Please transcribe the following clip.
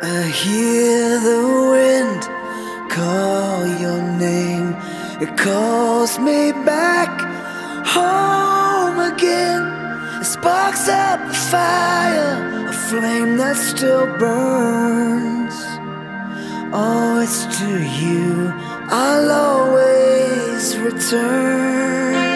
I hear the wind call your name. It calls me back home again. It sparks up a fire, a flame that still burns. Oh, it's to you I'll always return.